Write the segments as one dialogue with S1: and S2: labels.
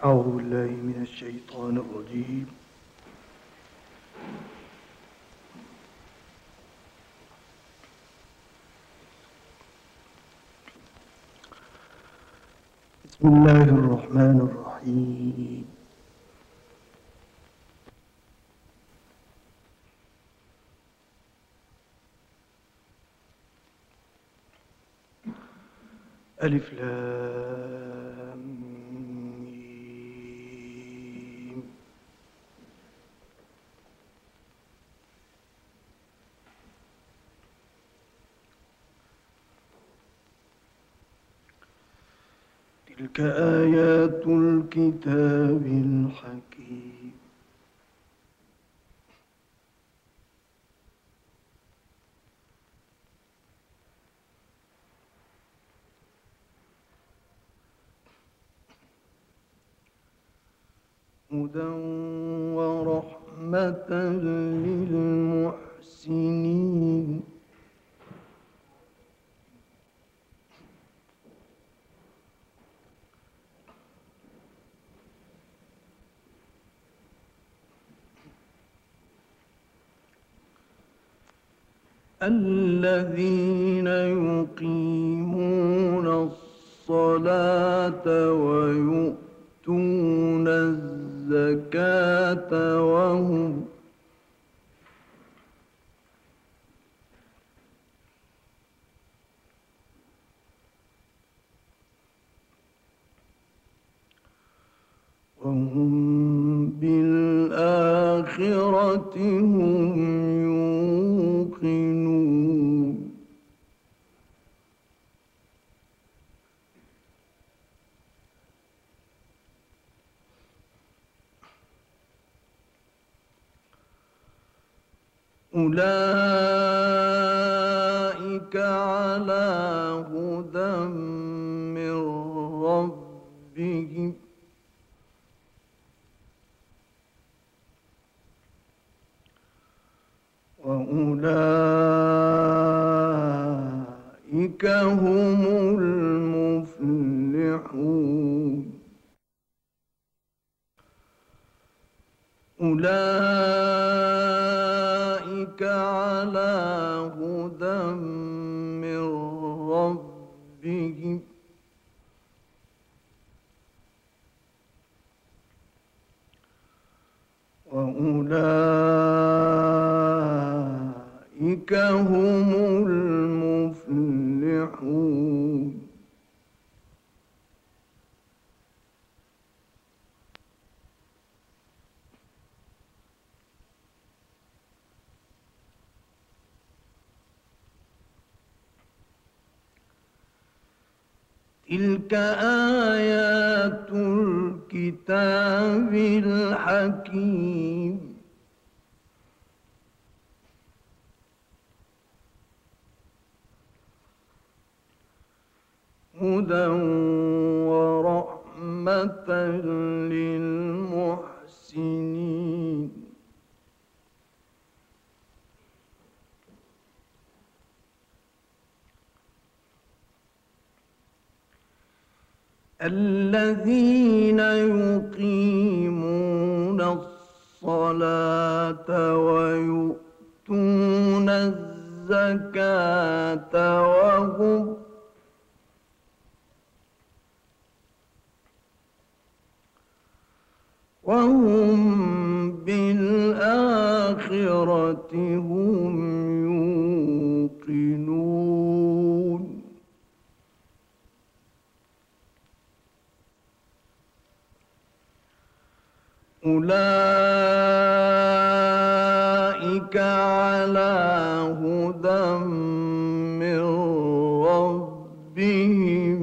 S1: أعوذ بالله من الشيطان الرجيم. بسم الله الرحمن الرحيم. ألف لام ميم. تلك آيات الكتاب الحكيم. هدى ورحمة للمحسنين. الذين يقيمون الصلاة ويؤتون الزكاة وهم بالآخرة هم يوقنون. أولئك على هدى من ربهم وأولئك هم المفلحون. أولئك على هدى من ربهم وأولئك هم المفلحون. تلك آيات الكتاب الحكيم. هدى ورحمة للمحسنين. الذين يقيمون الصلاة ويؤتون الزكاة وهم بالآخرة هم يوقنون. أولئك على هدى من ربهم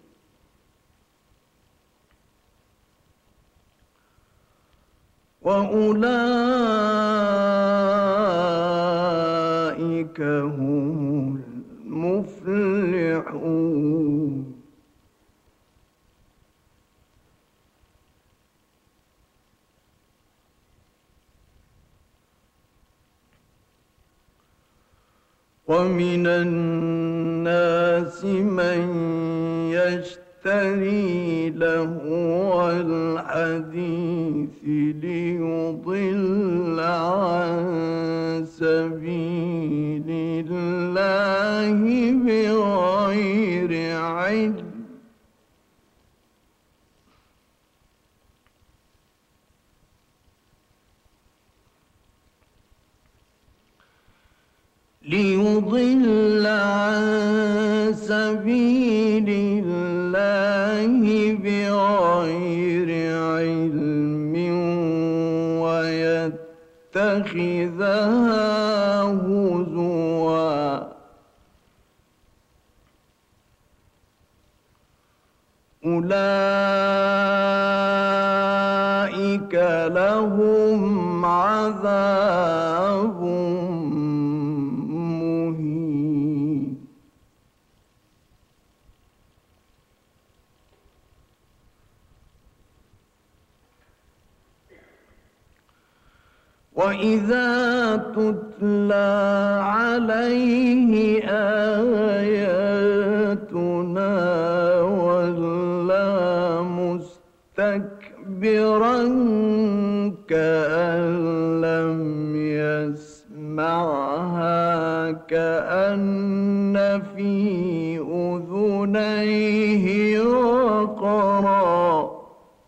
S1: وأولئك هم المفلحون. ومن الناس من يشتري يشتري لهو الحديث ليضل عن سبيل الله بغير علم بغير علم ويتخذها هزوا أولئك لهم عذاب مهين وإذا تتلى عليه آياتنا ولى مستكبرا كأن لم يسمعها كأن في أذنيه وقرا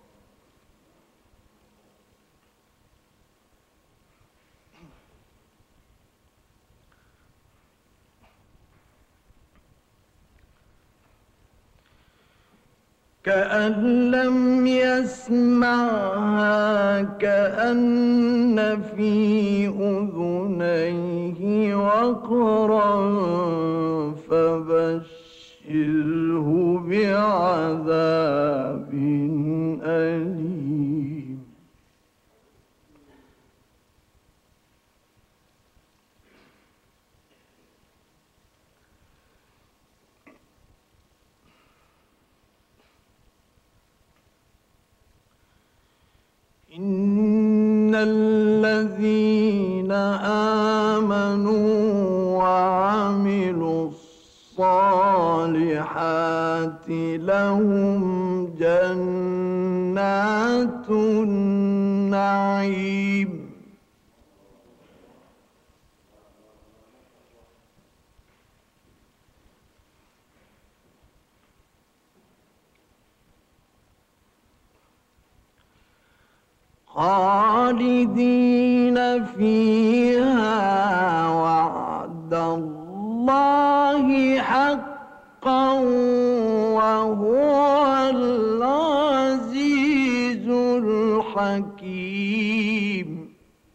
S1: كأن لم يسمعها كأن في أذنيه وقرا فبشره بعذاب أليم إن الذين آمنوا وعملوا الصالحات لهم جنات النعيم خالدين فيها وعد الله حقا وهو العزيز الحكيم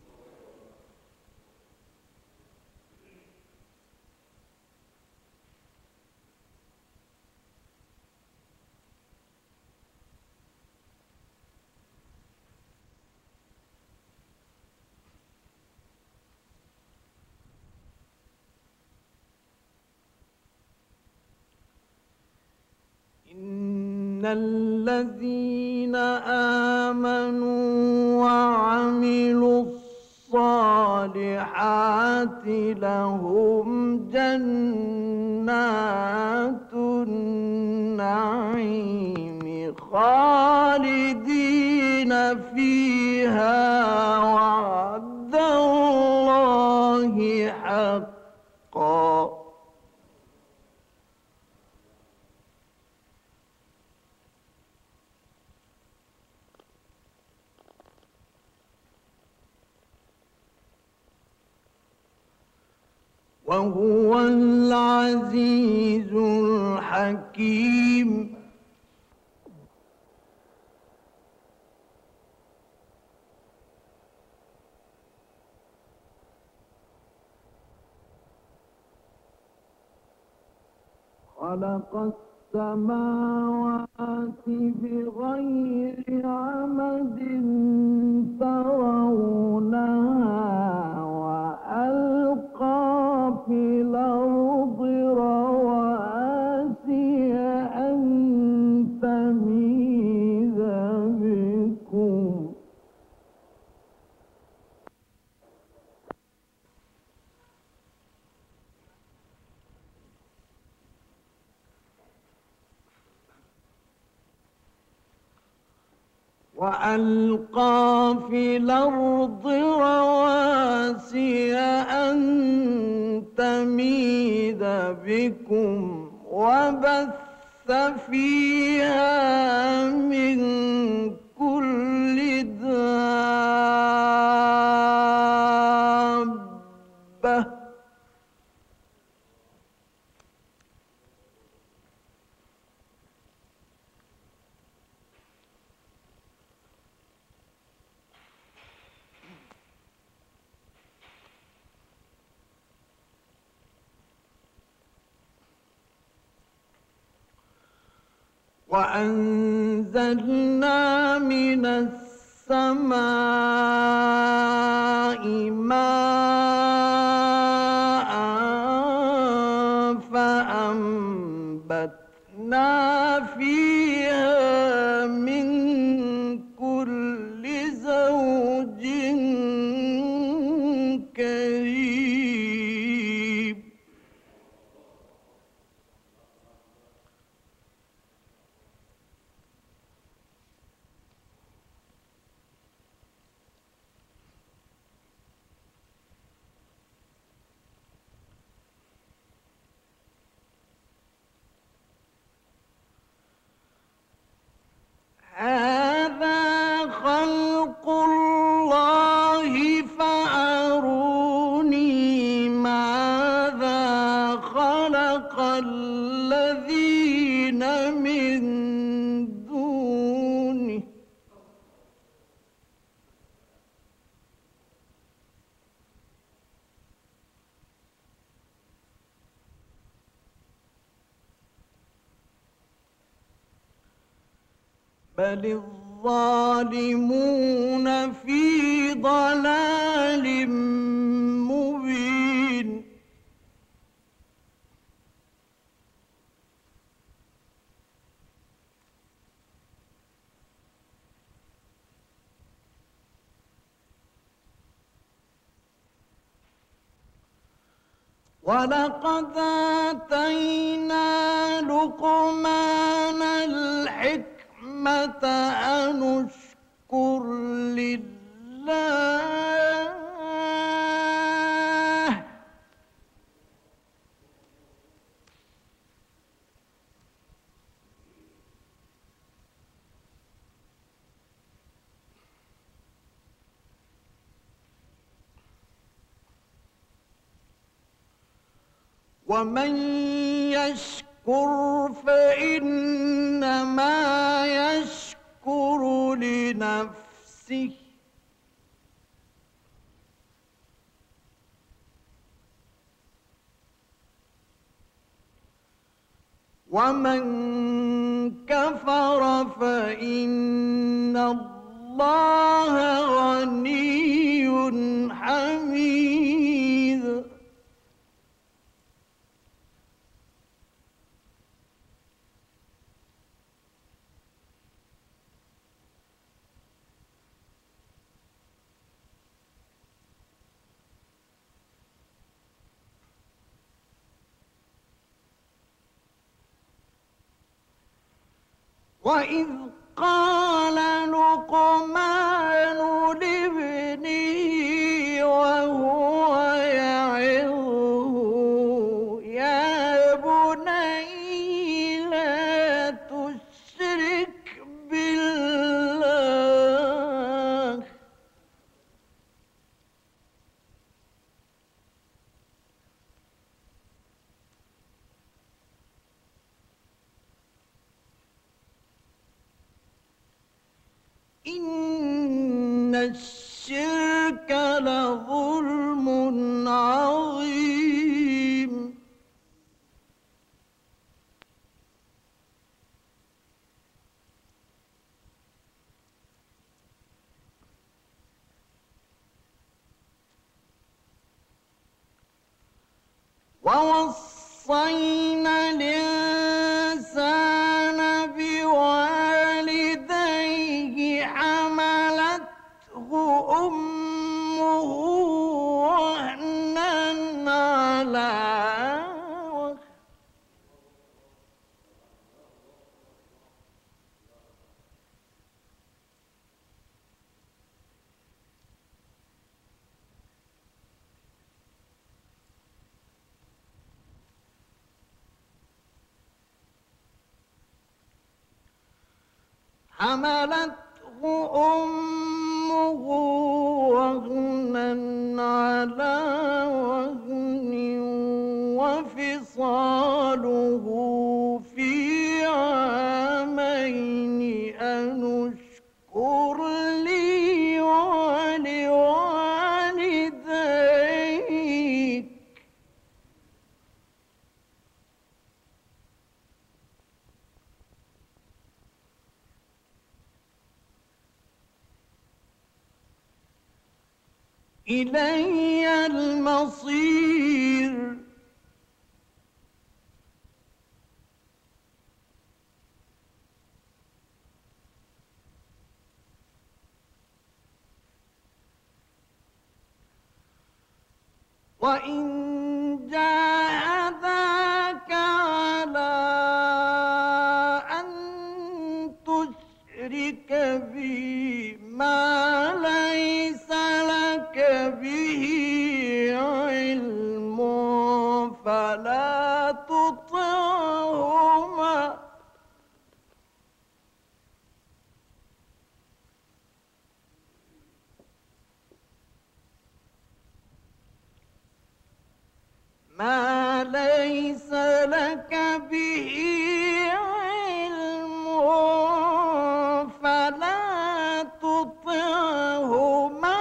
S1: إن الذين آمنوا وعملوا الصالحات لهم جنات النعيم خالدين فيها وعد الله حقا وهو العزيز الحكيم خلق السماوات بغير عمد ترونها وألقى في الأرض رواسي أن تميد بكم وألقى في الأرض رواسي أن تميد بكم وبث فيها من كل دابة وأنزلنا من السماء ماء فأنبتنا فيها من كل زوج كريم هذا خلق الله فأروني ماذا خلق الذين من دونه بل الظالمون في ضلال مبين ولقد آتينا لقمان الحكمة أن اشكر لله ومن يشكر فإنما يشكر لنفسه ومن كفر فإن الله غني حميد وإذ قال لقمان لابنه وهو يعظه يا بني لا تشرك بالله إن الشرك لظلم عظيم ووصينا الإنسان بوالديه حملته أمه وهنا على وهن حملته أمه وهنا على وهن وفصاله في عامين أن اشكر لي ولوالديك إلي المصير وإن جاهداك على أن تشرك بي ما ليس لك به علم فلا تطعهما علم فلا تطعهما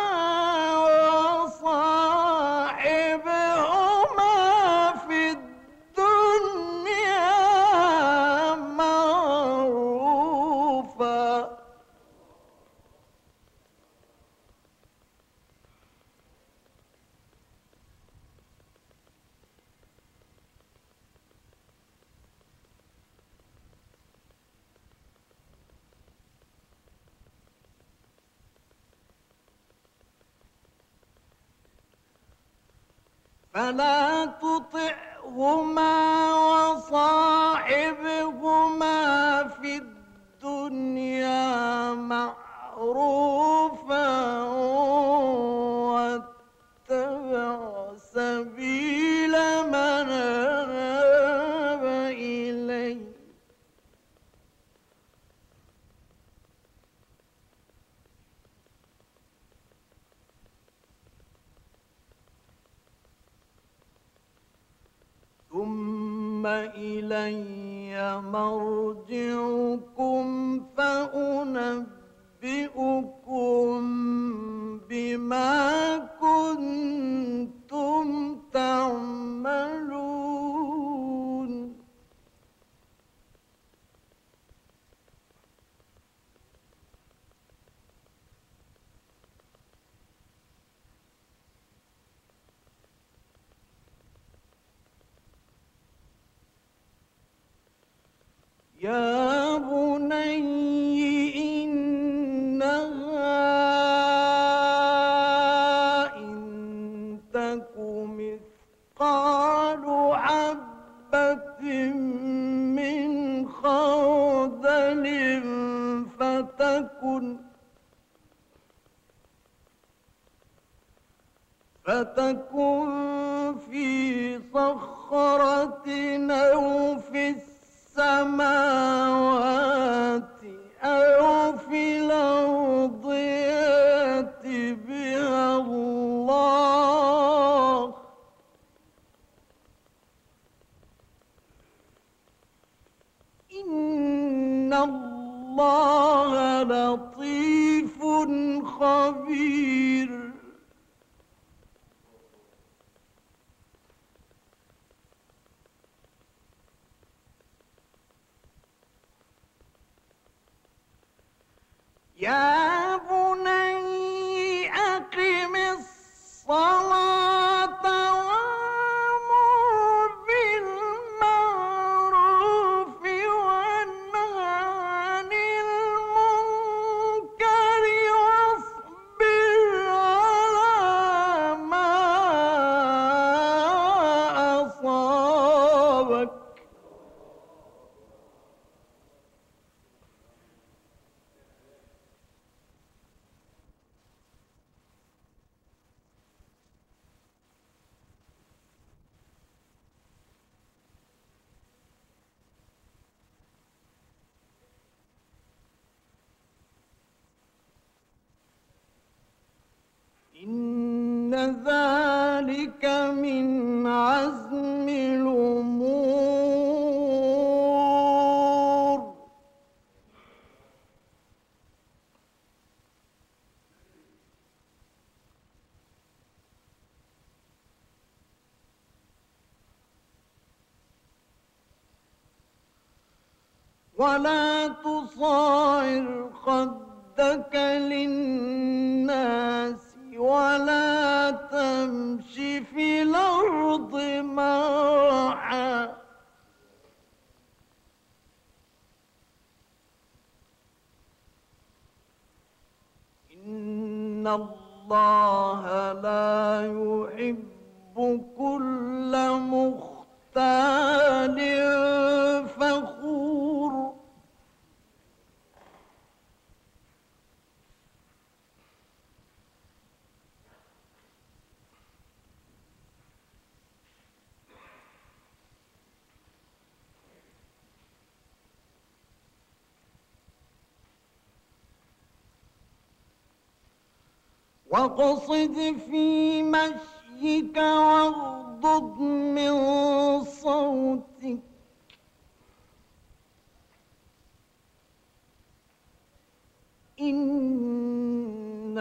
S1: وصاحبهما في الدنيا معروفا فلا تطعهما وصاحبهما في الدنيا معروفا واتبع سبيل من أناب إلي ثم إلي مرجعكم فأنبئكم بما كنتم تعملون يا بني إنها إن تك مثقال حبة من خردل فتكن في صخرة أو في السماوات أو في الأرض يأت بها الله إن الله لطيف خبير يا بني أقم الصلاة وأمر بالمعروف وانه عن المنكر واصبر على ما أصابك ذلك من عزم الأمور. ولا تصاعر خدك للناس ولا تمش في الأرض مرحا إن الله لا يحب كل مختال فخور. واقصد في مشيك واغضض من صوتك إن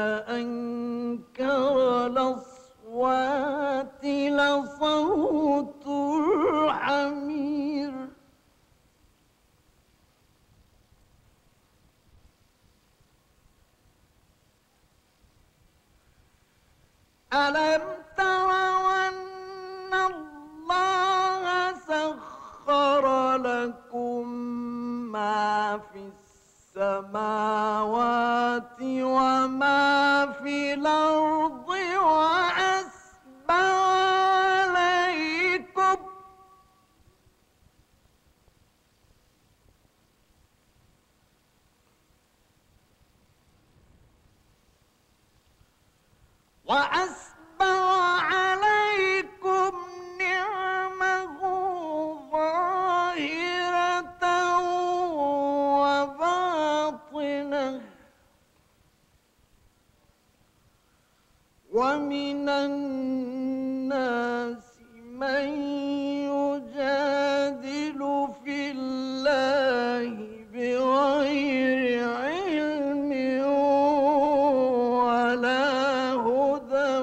S1: أنكر الأصوات لصوت الحمير. ألم تروا أن الله سخر لكم ما في السماوات وما في الأرض وأسبغ عليكم نعمه ظاهرة وباطنة ومن الناس من يجادل في الله بغير علم ولا هدى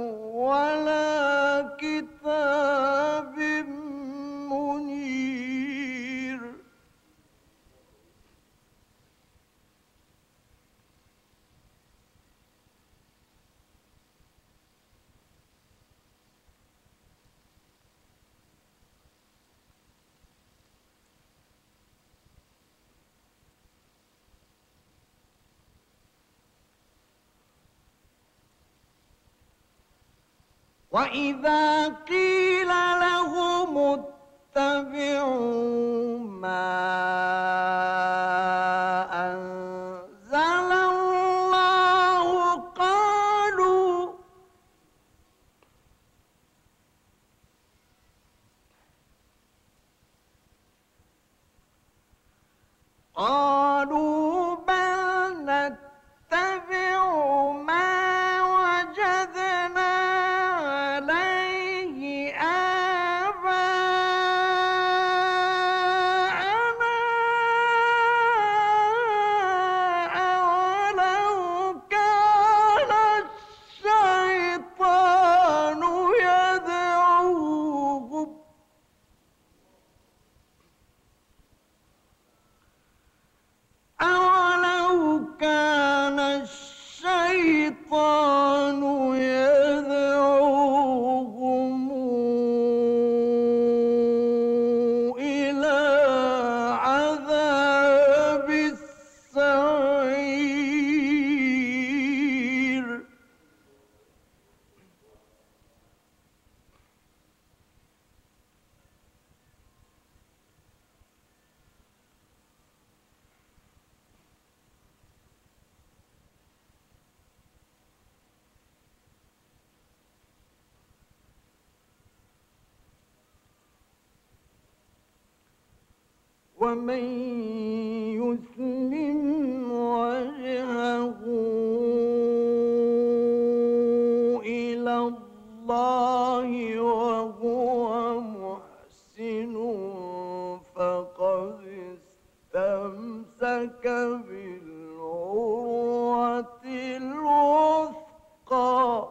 S1: ولا كتاب منير. وإذا قيل لهم اتبعوا ما أنزل الله قالوا بل نتبع ما وجدنا عليه آباءنا أولو كان الشيطان يدعوهم إلى عذاب السعير. ومن يسلم وجهه إلى بالعروة الوثقى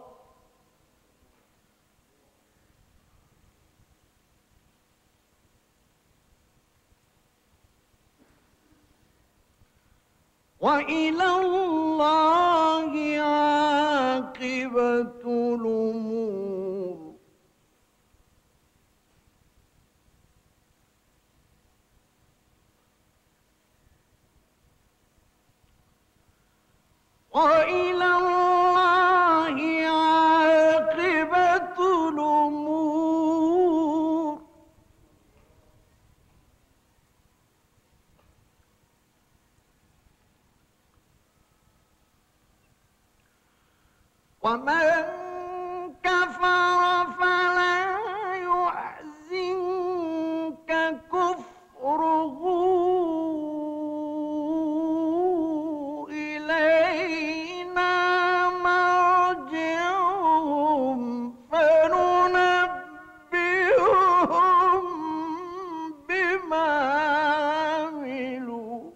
S1: وإلى الله عاقبة الأمور وإلى الله عاقبة الأمور ومن كفر فلا يحزنك كفره إلينا مرجعهم فننبئهم بما عملوا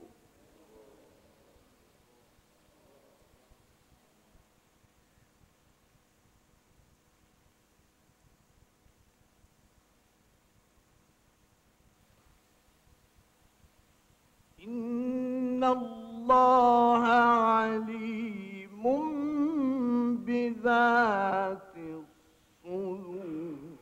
S1: إن الله عليم بذات الصدور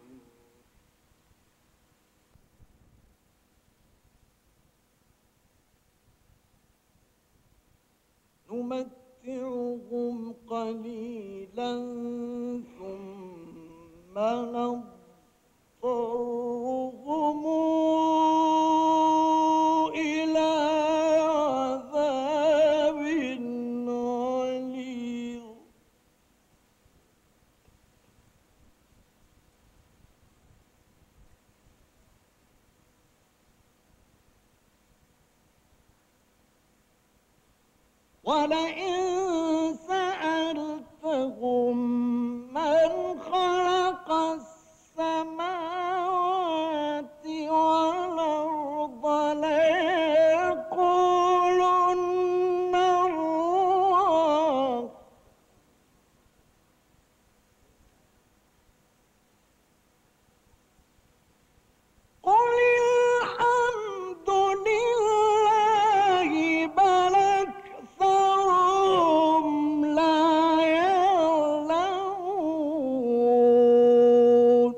S1: نمتعهم قليلا ثم نضطرهم إلى عذاب غليظ ولئن سألتهم من خلق السماوات والأرض ليقولن الله قل الحمد لله بل أكثرهم لا يعلمون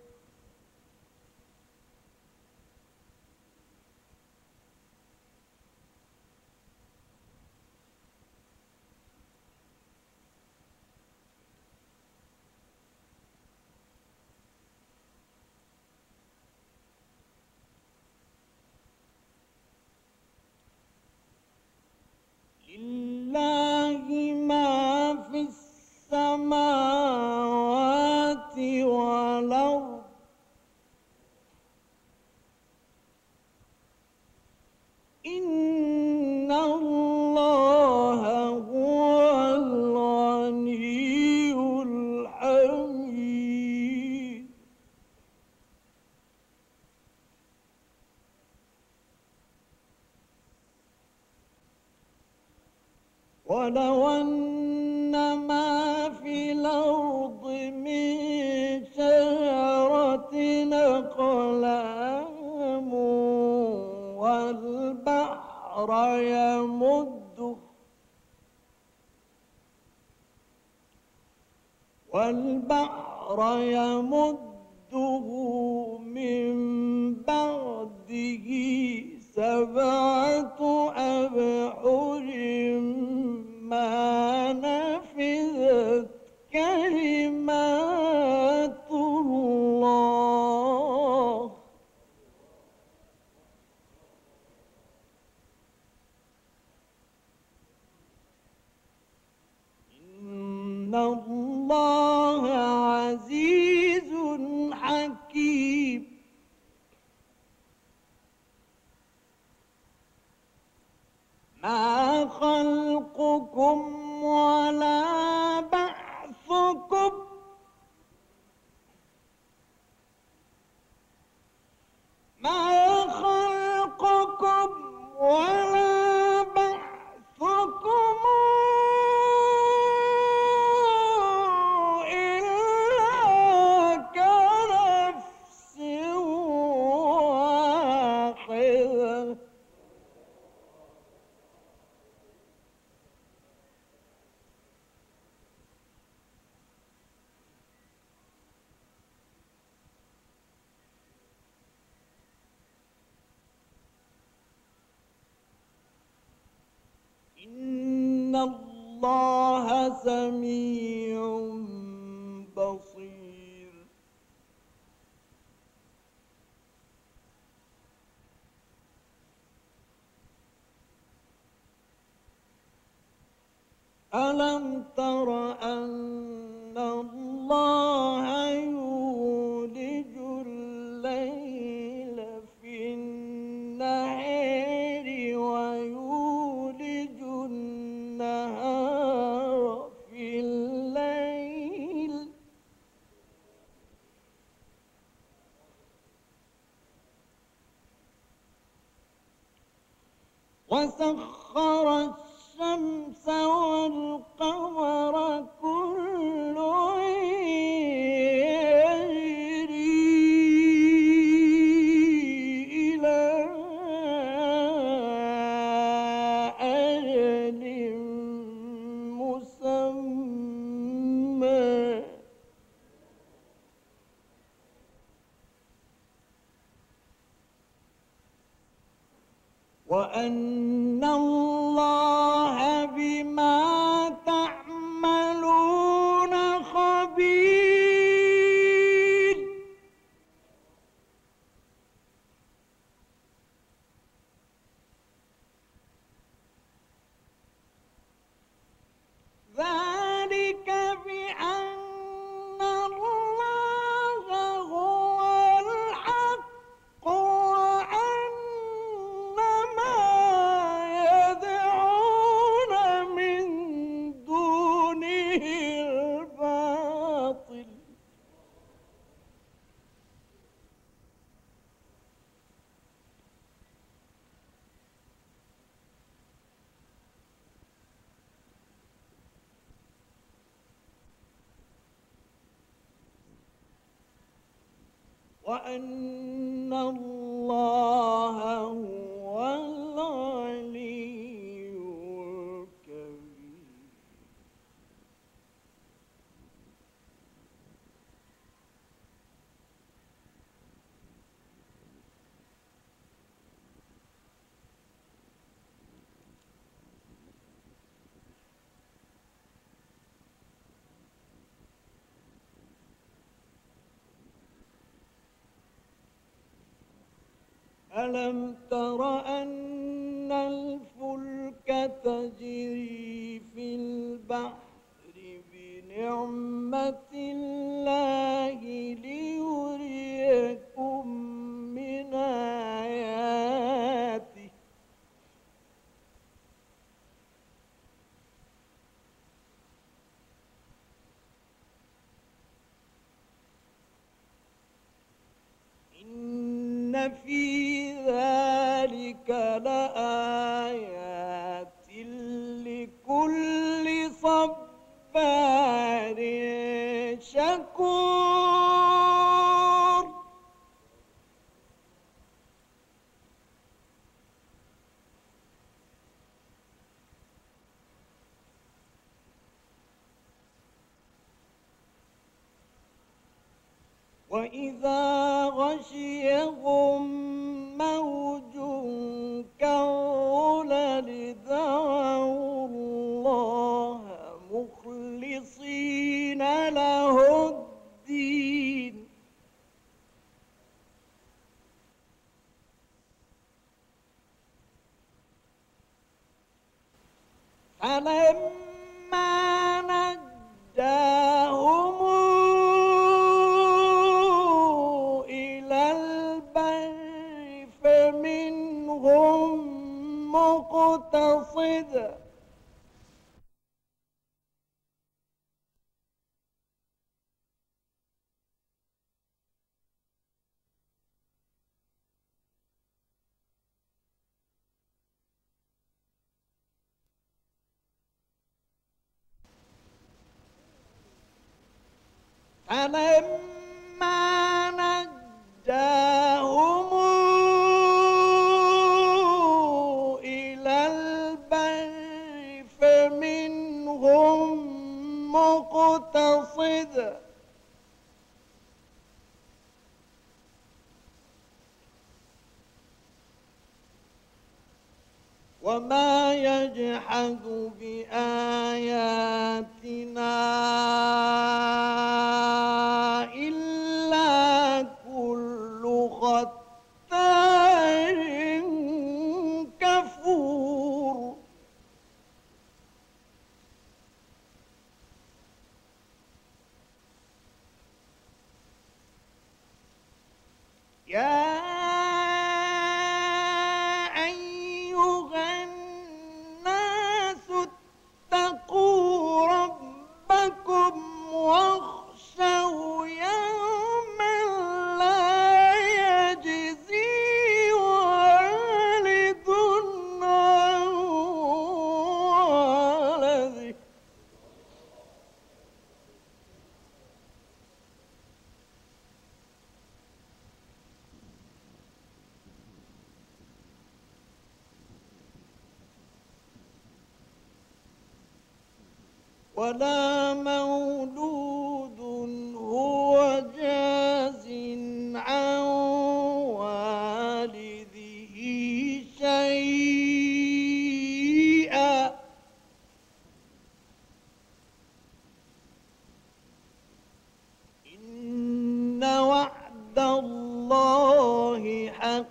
S1: لله ما في السماوات والأرض إن الله هو الغني الحميد ولو أن ما في الأرض من شجرة أقلام والبحر يمده من بعده 7 أبحر ما نفذت كلمات الله إن الله عزيز حكيم ما خلقكم ولا بعثكم ما خلقكم ولا بعثكم إن الله سميع بصير. ألم تر أن الله يولج الليل في النهار ويولج النهار في الليل وسخر الشمس والقمر كل يجري إلى أجل مسمى وأن الله بما تعملون خبير. ذلك بأن الله هو الحق وأن ما يدعون من دونه الباطل وأن الله هو العلي الكبير. ألم تر أن الفلك تجري في البحر بنعمة الله ليريكم من آياته إن في ذلك لآيات لكل صبار شكور. وإذا غشيهم موج كالظلل دعوا الله مخلصين له الدين فلما نجاهم إلى البر فمنهم مقتصد فلما نجاهم إلى البر فمنهم مقتصد وما يجحد بآياتنا إلا كل ختار كفور. يا أيها الناس اتقوا ربكم واخشوا يوما لا يجزي والد عن ولده ولا مولود هو جاز عن والده شيئا إن وعد الله حق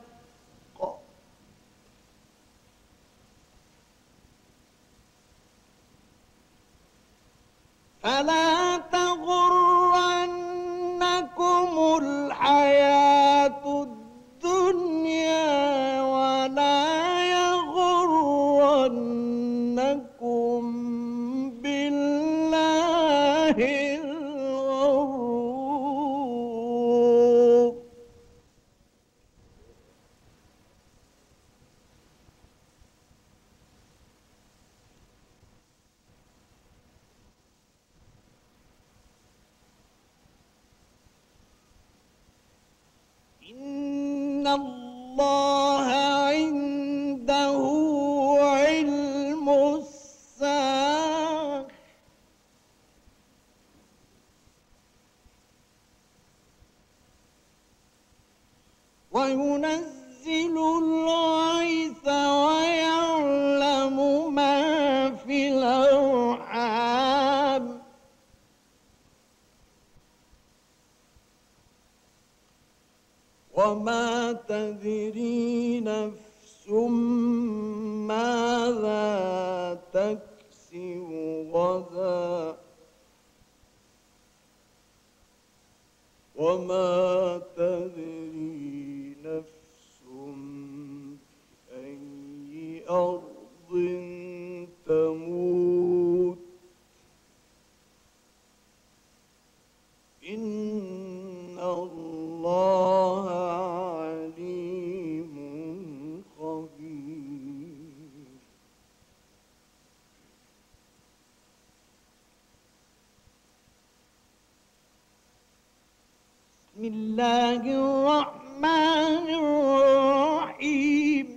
S1: فلا تغرنكم الحياة الدنيا ولا يغرنكم بالله الغرور. إن الله عنده علم الساعة وينزل الغيث ويعلم ما في الأرحام وما تدري نفس ماذا تكسب غدا وما تدري نفس بأي أرض تموت إن الله عليم خبير. بسم الله الرحمن الرحيم.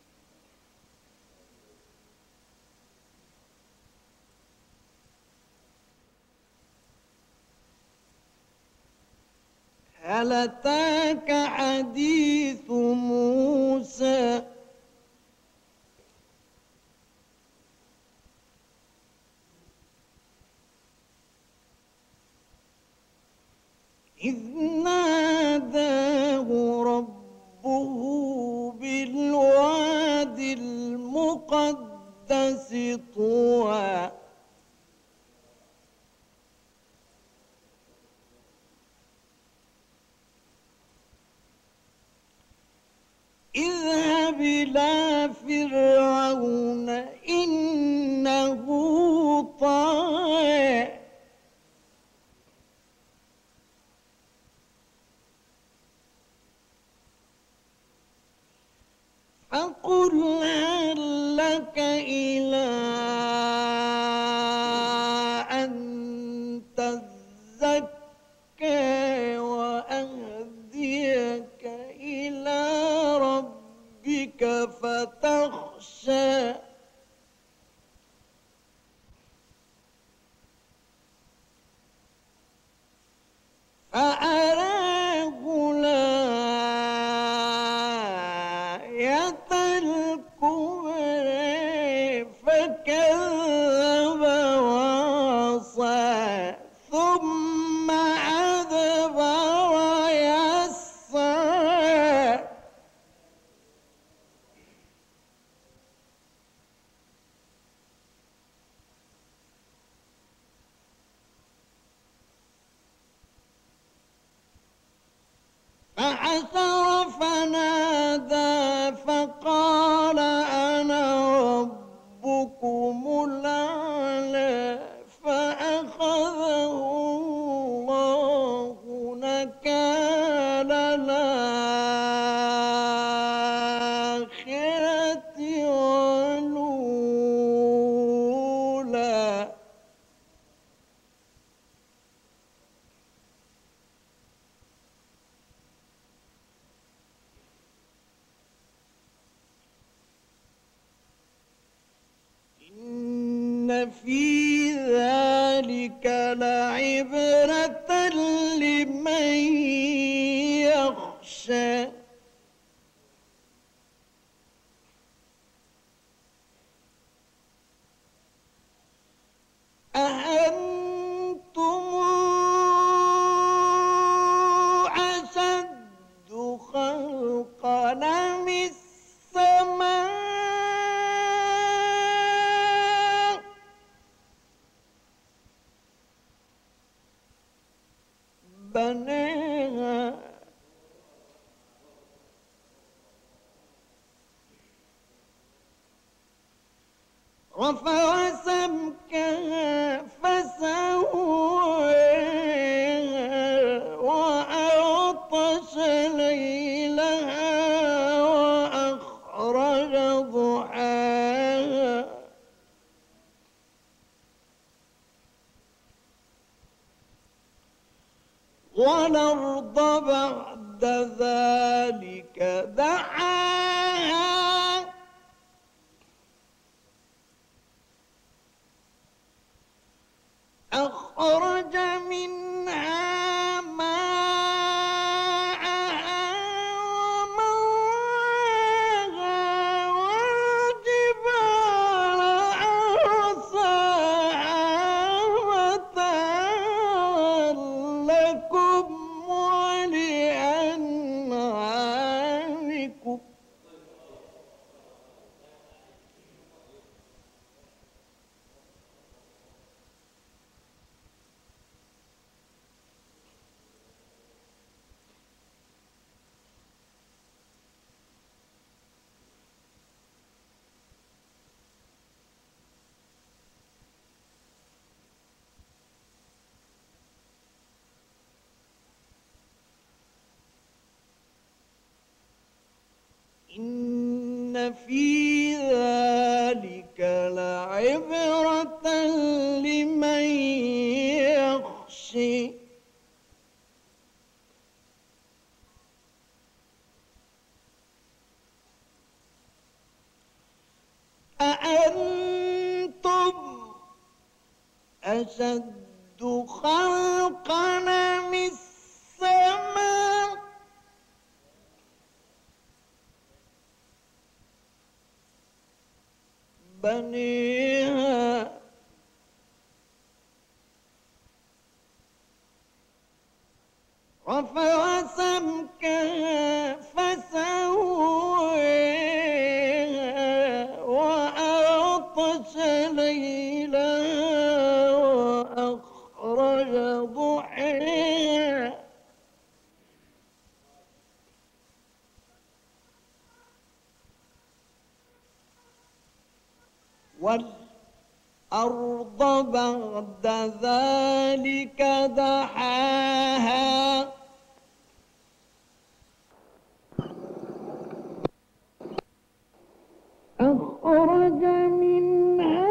S1: هل أتاك حديث موسى إذ ناداه ربه بالواد المقدس طوى اذهب إلى فرعون إنه طغى فقل هل لك إلى أن تزكى وأهديك إلى ربك فتخشى كذب وعصى ثم أدبر يسعى فحشر فنادى فقال أنا ربكم الأعلى فأخذه الله نكال الآخرة والأولى إن في ذلك لعبرة لمن يخشى أأنتم أشد خلقا أم السماء بناها رفع سمكها فسواها وأغطش ليلها وأخرج ضحاها والأرض بعد ذلك دحاها أخرج منها ماءها ومرعاها والجبال أرساها متاعا لكم ولأنعامكم إن في ذلك لعبرة لمن يخشى أأنتم أشد خلقا أم السماء بنيها رفع سمكها فسواها وأغطش ليلها وأخرج ضحاها والأرض بعد ذلك دحاها أخرج منها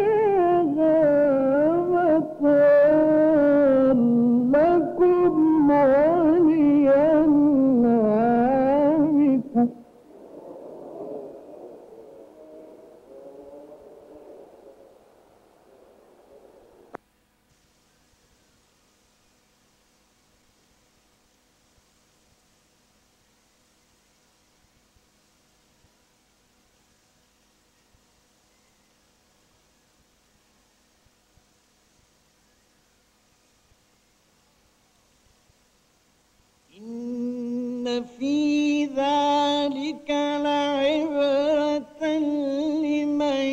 S1: لكم إن في ذلك لعبرة لمن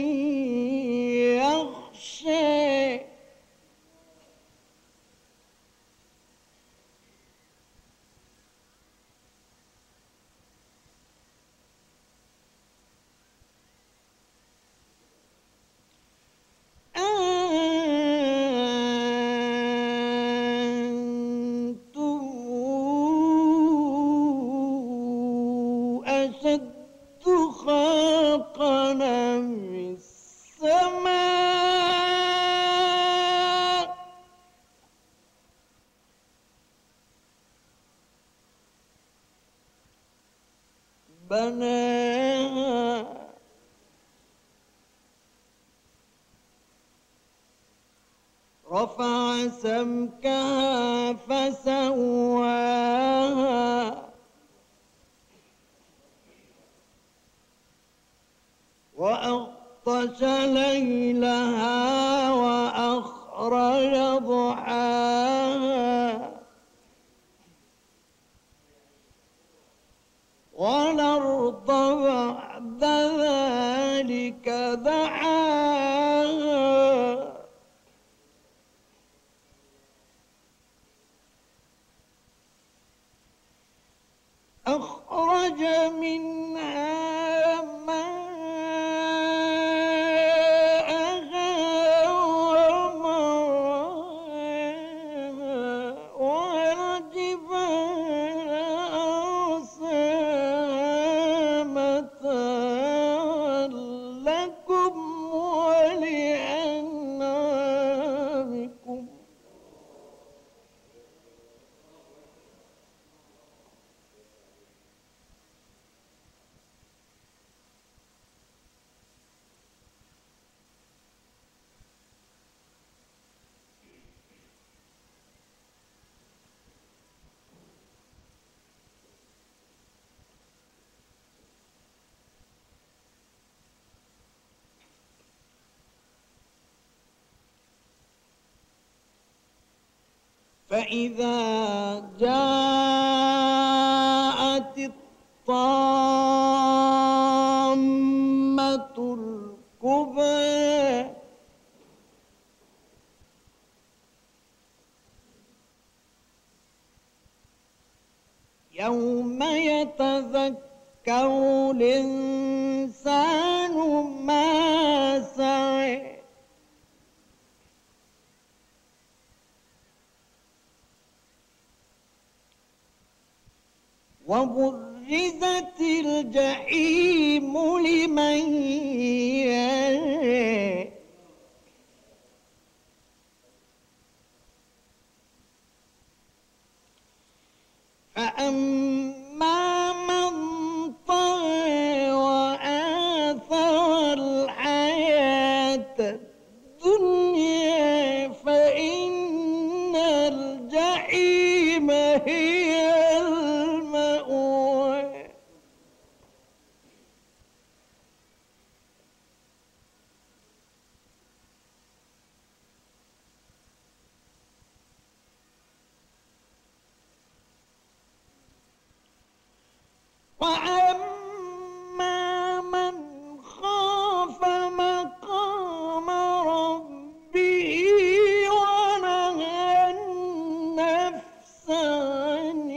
S1: يخشى أشد خلقا من السماء بناها رفع سمكها فسواها وأغطش ليلها وأخرج ضحاها والأرض بعد ذلك دحاها أخرج منها ماءها ومرعاها والجبال أرساها متاعا لكم ولأنعامكم فإذا جاءت الطامة الكبرى يوم يتذكر الإنسان ما سعى وبرزت الجحيم لمن يرى فأما من طغى وآثر الحياة الدنيا فإن الجحيم هي المأوى وأما من خاف مقام ربه ونهى النفس عن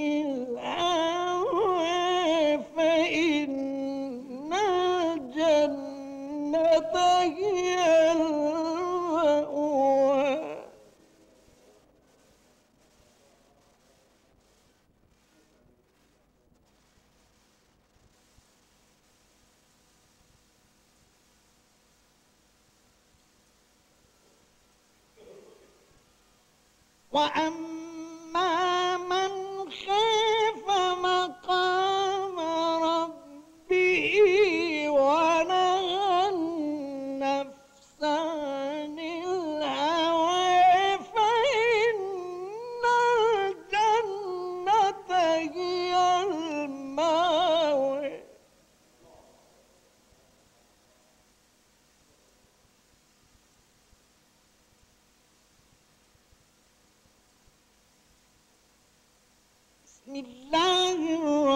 S1: الهوى فإن الجنة هي المأوى وأما من خاف مقام ربه ونهى النفس عن الهوى فإن الجنة هي المأوى بسم الله الرحمن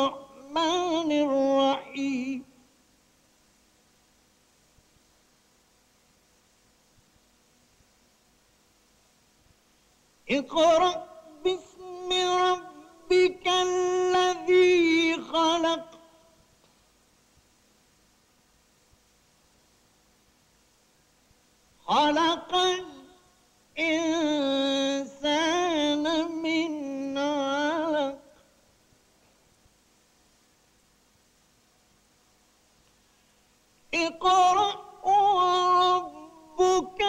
S1: اقرأ باسم ربك الذي خلق خلق الإنسان من علق اقرأ وربك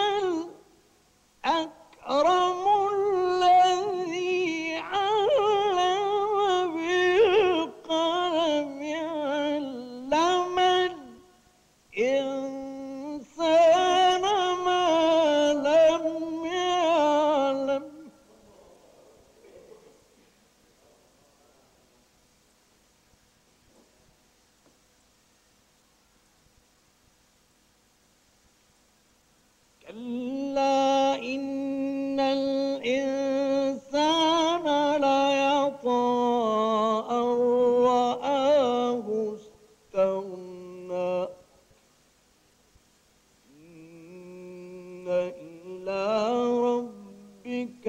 S1: الأكرم الذي علم بالقلم علم الإنسان ما لم يعلم كلا إن الإنسان ليطغى أن رآه استغنى إن إلى ربك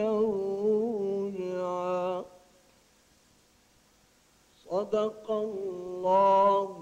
S1: الرجعى صدق الله